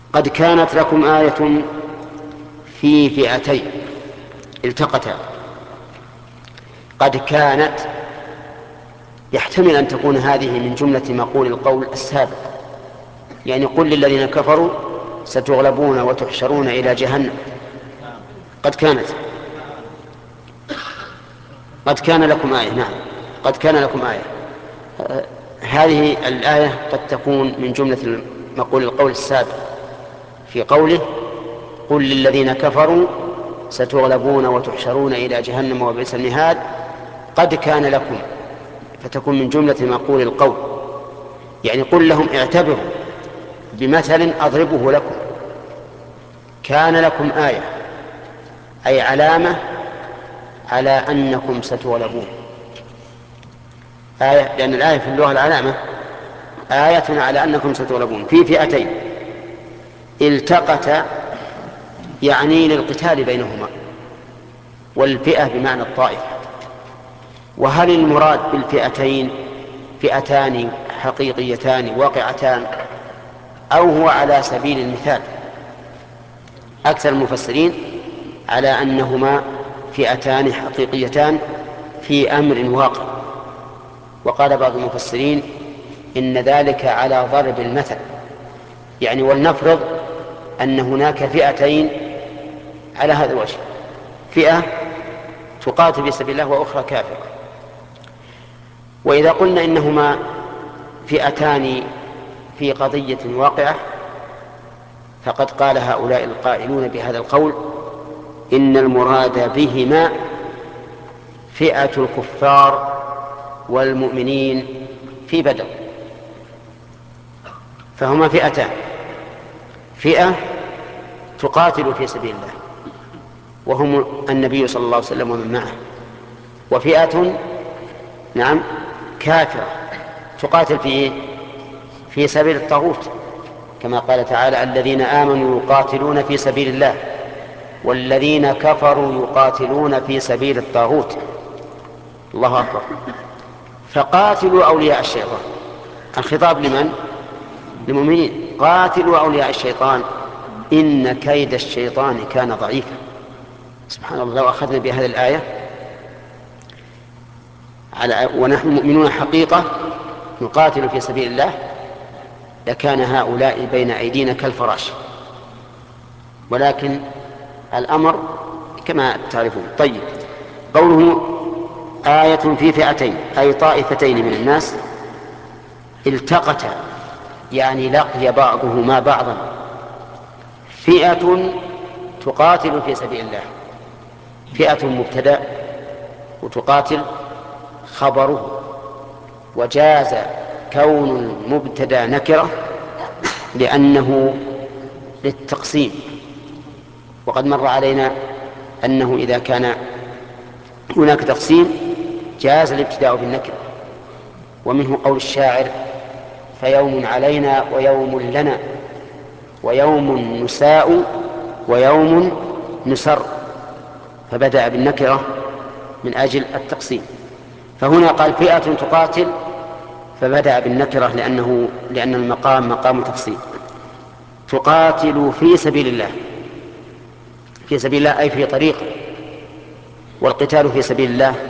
قد كانت لكم آية في فئتين التقتا. قد كانت يحتمل أن تكون هذه من جملة مقول القول السابق، يعني قل للذين كفروا ستغلبون وتحشرون إلى جهنم. قد كانت، قد كان لكم آية، نعم قد كان لكم آية. هذه الآية قد تكون من جملة مقول القول السابق في قوله قل للذين كفروا ستغلبون وتحشرون إلى جهنم وبئس المهاد. قد كان لكم فتكون من جملة مقول القول، يعني قل لهم اعتبروا بمثل أضربه لكم. كان لكم آية أي علامة على أنكم ستغلبون. آية لأن الآية في اللغة العلامة، آية على أنكم ستغلبون في فئتين التقتا، يعني للقتال بينهما، والفئة بمعنى الطائفة. وهل المراد بالفئتين فئتان حقيقيتان واقعتان أو هو على سبيل المثال؟ أكثر المفسرين على أنهما فئتان حقيقيتان في أمر واقع. وقال بعض المفسرين إن ذلك على ضرب المثل، يعني ولنفرض أن هناك فئتين على هذا الوجه، فئة تقاتل في سبيل الله وأخرى كافرة، وإذا قلنا إنهما فئتان في قضية واقعة فقد قال هؤلاء القائلون بهذا القول إن المراد بهما فئة الكفار والمؤمنين في بدر. فهما فئتان، فئة تقاتل في سبيل الله وهم النبي صلى الله عليه وسلم ومن معه، وفئة نعم كافرة تقاتل في سبيل الطاغوت، كما قال تعالى الذين آمنوا يقاتلون في سبيل الله والذين كفروا يقاتلون في سبيل الطاغوت. الله أكبر. فقاتلوا أولياء الشيطان، الخطاب لمن؟ للمؤمنين. قاتلوا أولياء الشيطان إن كيد الشيطان كان ضعيفا. سبحان الله، لو أخذنا بهذه الآية ونحن مؤمنون حقيقة نقاتل في سبيل الله لكان هؤلاء بين أيدينا كالفراش، ولكن الأمر كما تعرفون. طيب، قوله آية في فئتين أي طائفتين من الناس التقتا، يعني لقي بعضهما بعضا. فئة تقاتل في سبيل الله، فئة مبتدأ وتقاتل خبره، وجاز كون المبتدأ نكرة لأنه للتقسيم. وقد مر علينا أنه إذا كان هناك تقسيم جاز الابتداء بالنكرة. ومنه قول الشاعر فيوم علينا ويوم لنا ويوم نساء ويوم نسر، فبدأ بالنكرة من أجل التقسيم. فهنا قال فئة تقاتل فبدأ بالنكرة لأن المقام مقام تقسيم. تقاتل في سبيل الله، في سبيل الله أي في طريق، والقتال في سبيل الله